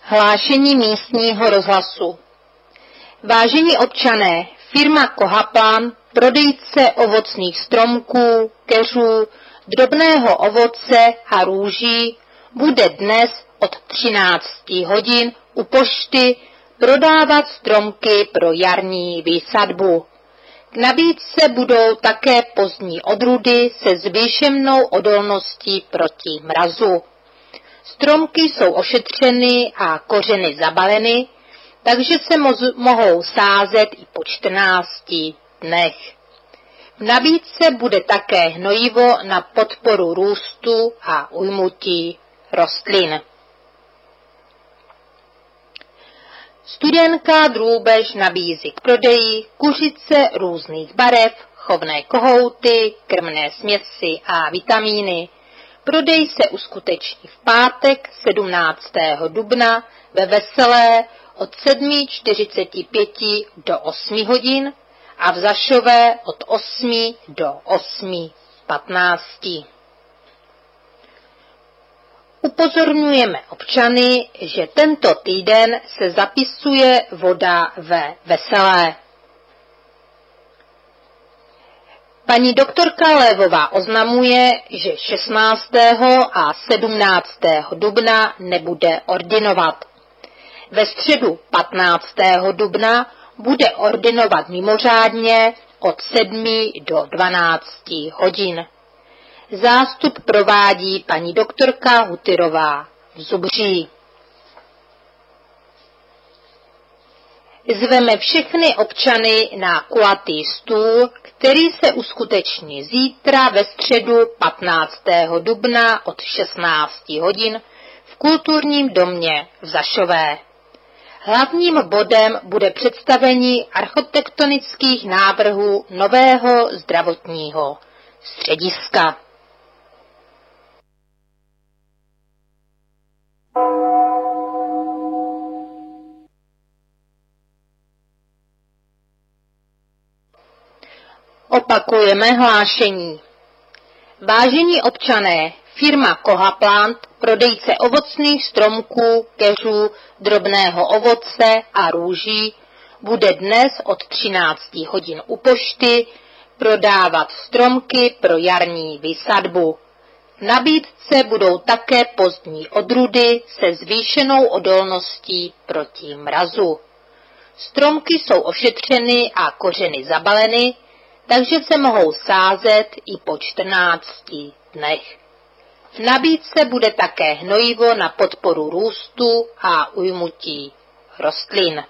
Hlášení místního rozhlasu. Vážení občané, firma Kohaplan, prodejce ovocných stromků, keřů, drobného ovoce a růží, bude dnes od 13 hodin u pošty prodávat stromky pro jarní výsadbu. K nabídce budou také pozdní odrůdy se zvýšenou odolností proti mrazu. Stromky jsou ošetřeny a kořeny zabaleny, takže se mohou sázet i po 14 dnech. V nabídce bude také hnojivo na podporu růstu a ujmutí rostlin. Studenka Drůbež nabízí k prodeji kuřice různých barev, chovné kohouty, krmné směsi a vitamíny. Prodej se uskuteční v pátek 17. dubna ve Veselé od 7:45 do 8 hodin a v Zašové od 8 do 8:15. Upozorňujeme občany, že tento týden se zapisuje voda ve Veselé. Paní doktorka Lévová oznamuje, že 16. a 17. dubna nebude ordinovat. Ve středu 15. dubna bude ordinovat mimořádně od 7 do 12 hodin. Zástup provádí paní doktorka Hutyrová v Zubří. Zveme všechny občany na kulatý stůl, který se uskuteční zítra ve středu 15. dubna od 16 hodin v kulturním domě v Zašové. Hlavním bodem bude představení architektonických návrhů nového zdravotního střediska. Opakujeme hlášení. Vážení občané, firma Kohaplan, prodejce ovocných stromků, keřů, drobného ovoce a růží, bude dnes od 13 hodin u pošty prodávat stromky pro jarní výsadbu. V nabídce budou také pozdní odrůdy se zvýšenou odolností proti mrazu. Stromky jsou ošetřeny a kořeny zabaleny, takže se mohou sázet i po 14 dnech. V nabídce bude také hnojivo na podporu růstu a ujmutí rostlin.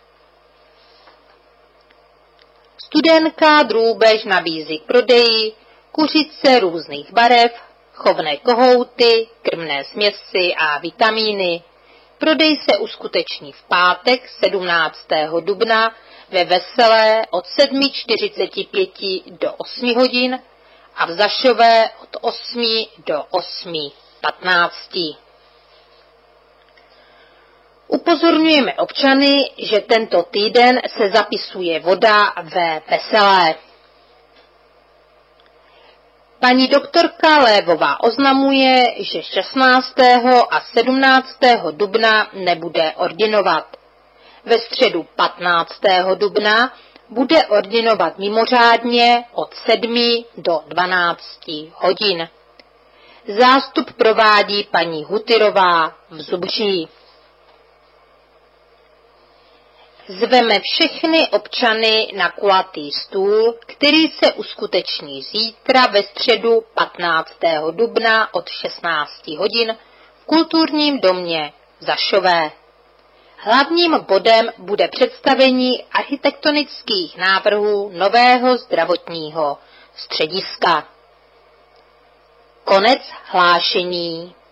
Studenka Drůbež nabízí k prodeji kuřice různých barev, chovné kohouty, krmné směsi a vitamíny. Prodej se uskuteční v pátek 17. dubna ve Veselé od 7:45 do 8 hodin a v Zašové od 8 do 8:15. Upozorňujeme občany, že tento týden se zapisuje voda ve Veselé. Paní doktorka Lévová oznamuje, že 16. a 17. dubna nebude ordinovat. Ve středu 15. dubna bude ordinovat mimořádně od 7 do 12 hodin. Zástup provádí paní Hutyrová v Zubří. Zveme všechny občany na kulatý stůl, který se uskuteční zítra ve středu 15. dubna od 16 hodin v kulturním domě v Zašové. Hlavním bodem bude představení architektonických návrhů nového zdravotního střediska. Konec hlášení.